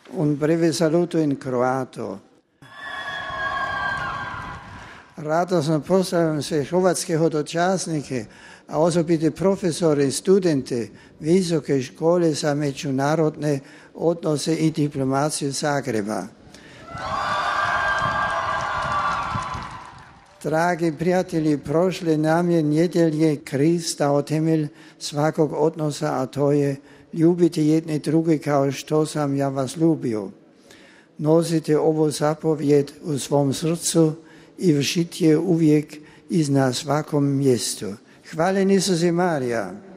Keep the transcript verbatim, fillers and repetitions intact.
Un breve saluto in croato. Radosno pozdravljam sve hrvatske hodočasnike, a osobite profesore i studente Visoke škole za međunarodne odnose i diplomaciju Zagreba. Dragi prijatelji, prošle nam je nedjelje Krist dao temelj svakog odnosa, a to je ljubite jedne druge kao što sam ja vas ljubio. Nosite ovu zapovjed u svom srcu i vršite je uvijek i na svakom mjestu. Hvala Isuse Marija.